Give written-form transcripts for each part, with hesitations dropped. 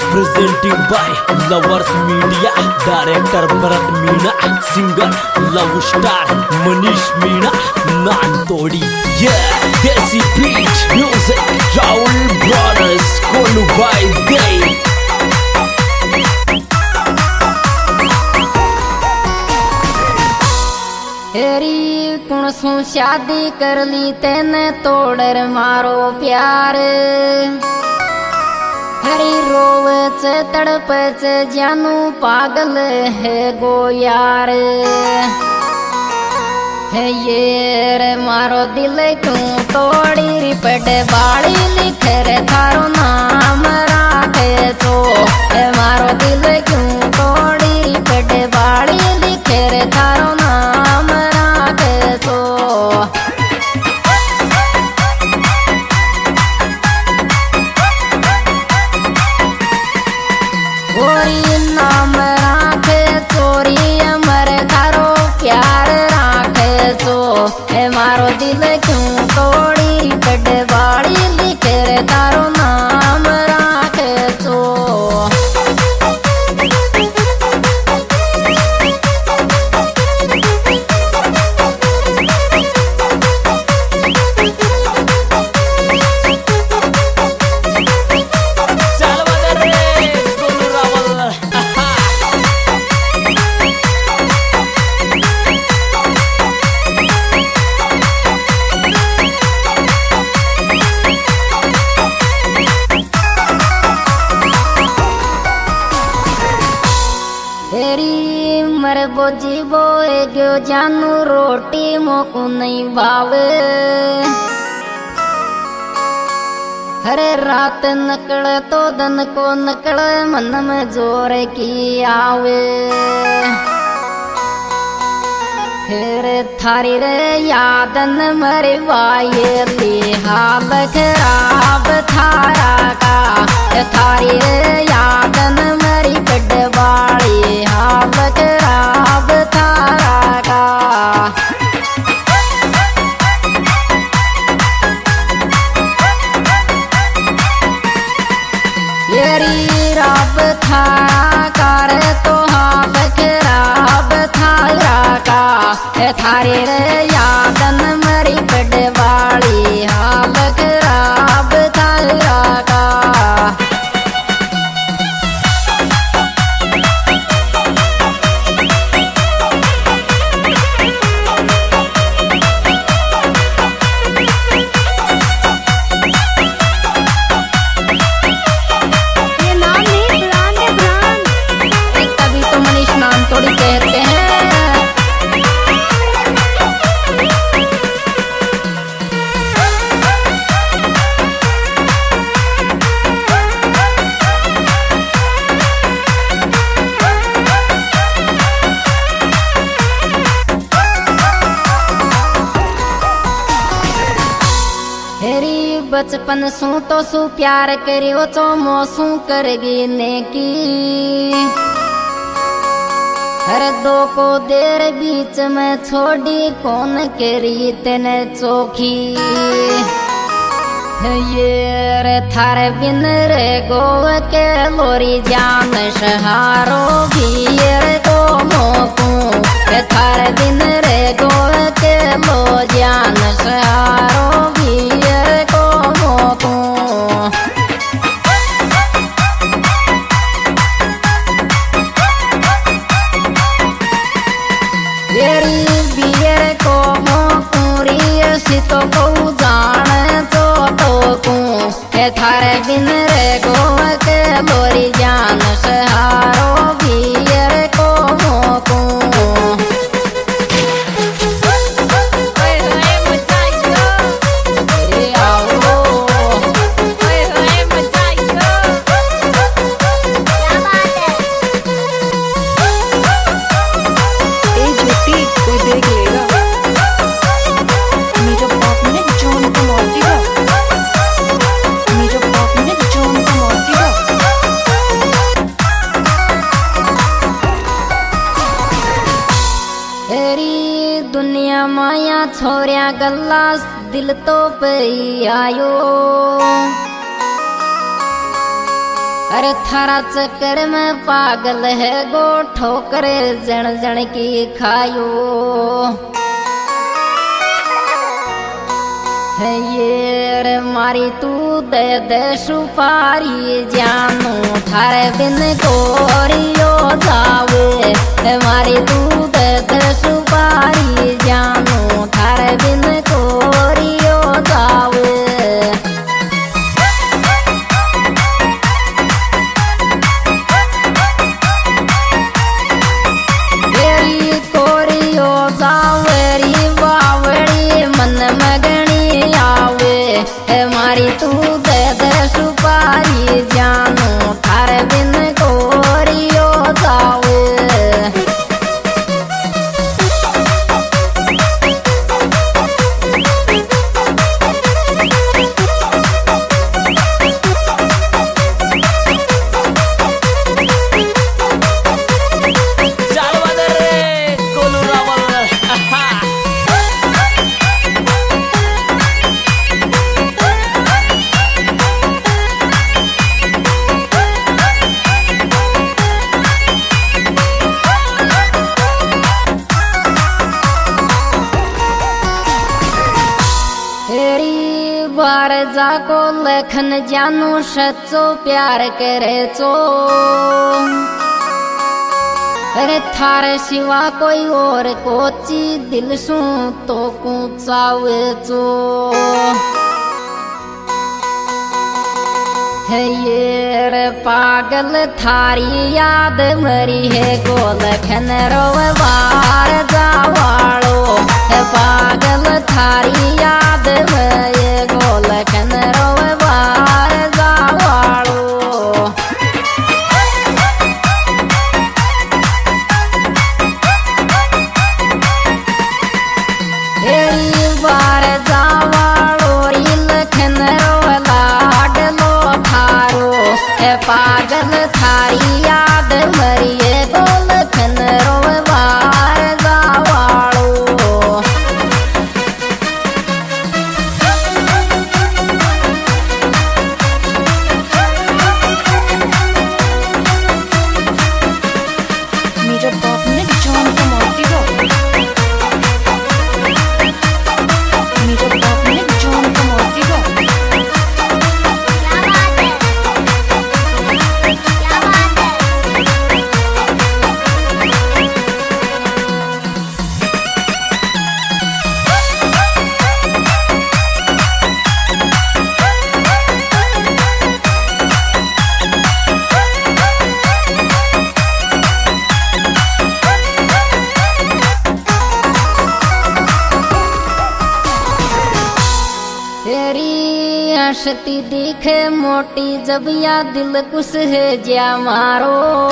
presenting by Lovers Media, director Bharat Meena, singer Love Star Manish Meena, Nantodi. Yeah, Desi Beat Music, Raul Brothers, Kolu by Day. हेरी कुण सु शादी कर ली तेने तोड़र मारो प्यार। हरी रोवे च तड़प च जानू पागल है गो यार। है ये रे मारो दिल क्यों तोड़ी रिपट बाड़ी लिख रे थारो नाम राखे तो। है मारो दिल क्यों तोड़ी रिपट बाड़ी लिख रे थारो नाम राखे तो। चोरी नाम राखे चोरी अमर थारो प्यार राखे तो। है मारो दिल क्यों तोड़ी बड़ बाड़ी लिख रे थारो नाम राखे तो। मर बोजी बोए गयो जानू रोटी मोकू नहीं भावे। हरे रात नकड़ तो दन को नकड़ मन में जोर की आवे। फिर थारी रे यादन मरे वाये ली हाल खराब थारा का। थारी रे यादन मरी बड़वाड़ी हाल खराब थारा का। येरी राब थारा कर तो हाल खराब थारा का। थारी रे यादन मरी बड़वाड़ी हाल खराब थारा का। थोड़ी कहते हैं हेरी बचपन सू तो सू प्यार करियो तो मोसू करगी ने की। हर दो को देर बीच में छोड़ी कौन करी तेने चोखी। ये रे थारे बिन रे गो के लोरी जान सहारो भी रे गो मोकू। थारे बिन रे गो के लो जान सहारो भी रे गो मोकू। तो को जान तो थारे बिन रे गो के लोरी जान सहारो भी रे को मोकू। दुनिया माया छोरिया गल्ला दिल तो पे आयो। अरे थारा चक्कर में पागल है गो ठोकरे जन जन की खायो है ये रे मारी तू दे दे सुपारी जानू थारे बिन कोरियो जावे है मारी तू दे दे सुपारी जानू थारे बिन कोरियो जावे मारी तू दे दे सुपारी जानू थारे बिन कोरियो जावे बार जाको लखन जानू सच्चो प्यार करे चो अरे थारे सिवा कोई और कोची दिल सू तो कुचावे चो है ये रे पागल थारी याद मरी है गो लखन रोवे बार जावाड़ो है पागल थारी याद मरी लखन रोवे बार जावाड़ो बार जावाड़ो री लखन रोवे लाडलो थारो है पागल थारी याद मरिए गो लखन रोवे बार जावाड़ो हंसती दिखे मोटी जब या दिल कुछ है ज्या मारो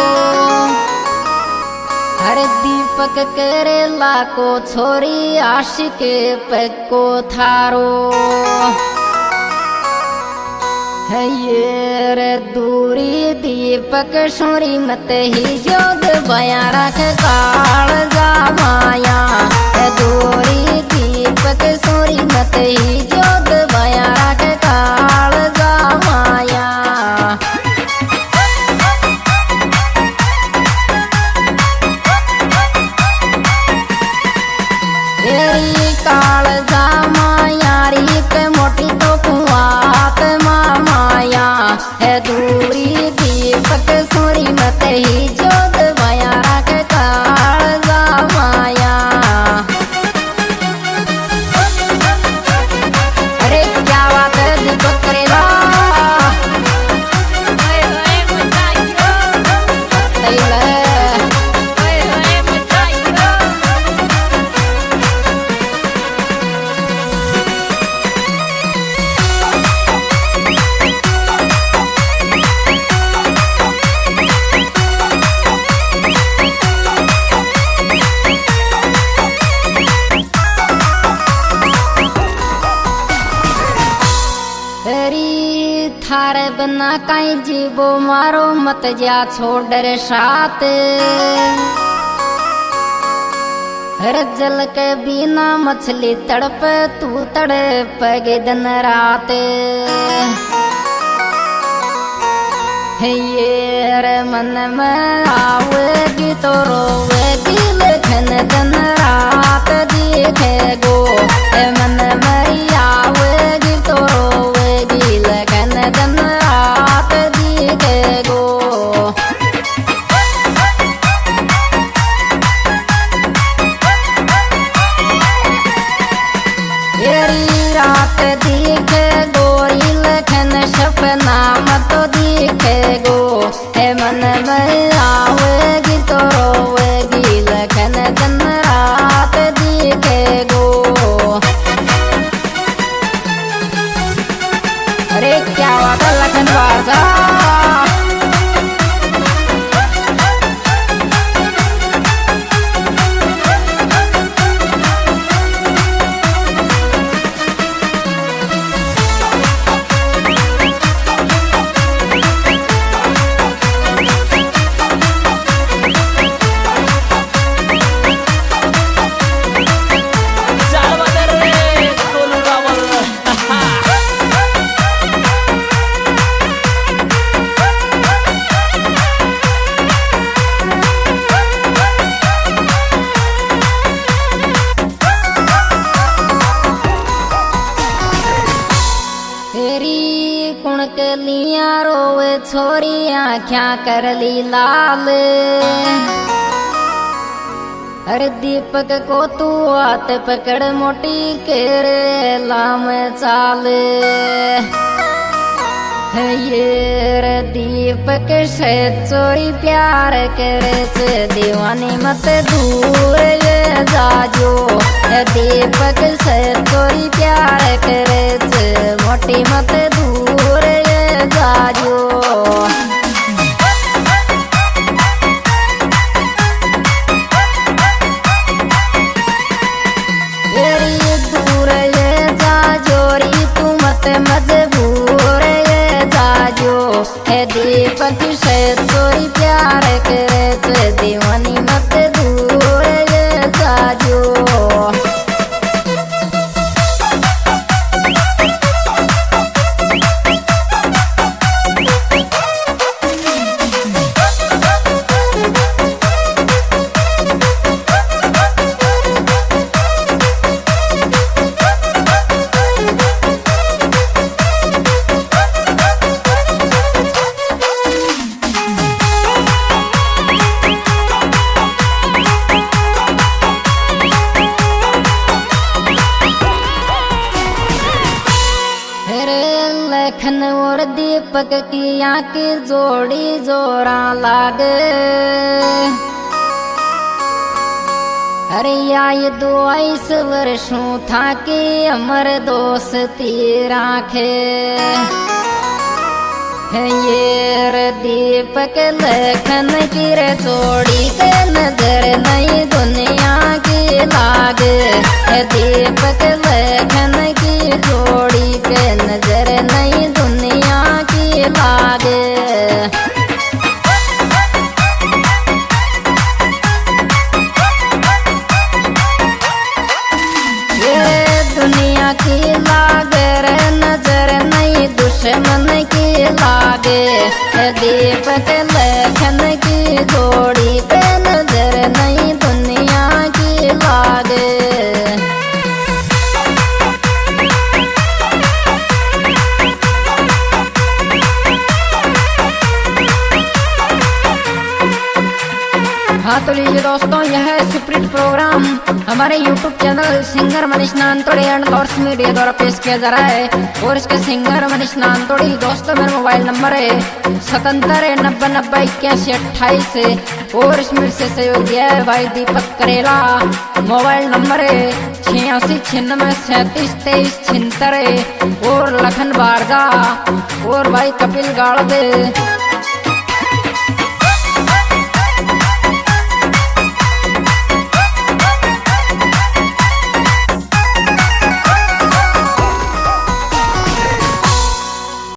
हर दीपक करे लाको छोरी आशिक पक्को थारो है ये रे दूरी दीपक सोरी मत ही जोग बया रख काल जा माया है दूरी दीपक सोरी मत ही जोग बया रख काल जा माया तेरी काल जा माया री पे मोटी तो कुआत माया है दूरी दीपक सोरी मत ही जोग बया रख काल जा माया अरे क्या बात है दीपक करेला थारे बना कहीं जीवो मारो मत जा छोड़ साथ हर जल के बिना मछली तड़प तू तड़प गे दिन रात ये रे मन में आवेगी तो रोवेगी लेकिन दिन रात दिखे गो। मन में आवेगी तो रोवेगी लेकिन दिन रात दिखे गो। रात दिखे गोरी लेकिन सपना मत दिखे गो। मन में आवेगी तो रोवेगी लेकिन दिन रात दिखे गो। अरे क्या वादा लखन वादा लिया रोवे छोरी आँख्या कर ली लाल। अरे दीपक को तू हाथ पकड़ मोटी केरे लाम चाल। ये रे दीपक से चोरी प्यार करे से दीवानी मत दूर ये जाजो। दीपक से चोरी प्यार करे से मोटी मत दूर ये जाजो। दूर ये जाजोरी तू मत मजबूर ये जाजो। दीपक से चोरी प्यार करे से दीवानी मत दूर ये जाजो। लखन और दीपक की आँखी जोड़ी जोरा लागे। अरे ये 22 वर्षों था कि अमर दोस्ती राखे। ये रे दीपक लखन की रे जोड़ी के नजर नई दुनिया की लागे। दीपक लखन की जोड़ी के नजर नई दुनिया की लागे। ये दुनिया की लागे रे नजर नई दुश्मन की लागे। दीपक लखन की जोड़ी पे नजर नई दुनिया की लागे। हाँ तो लीजिए दोस्तों, यह है स्प्रिट प्रोग्राम हमारे YouTube channel singer Manish Nantodi and Lords media द्वारा पेश किया जा रहा है। और इसके सिंगर मनीष नानतोड़ी। दोस्तों मेरा मोबाइल नंबर है 7790908128। और इसमें से सहयोग दिया है भाई दीपक करेला। मोबाइल नंबर है 8696372376। और लखन बारजा और भाई कपिल गाड़दे।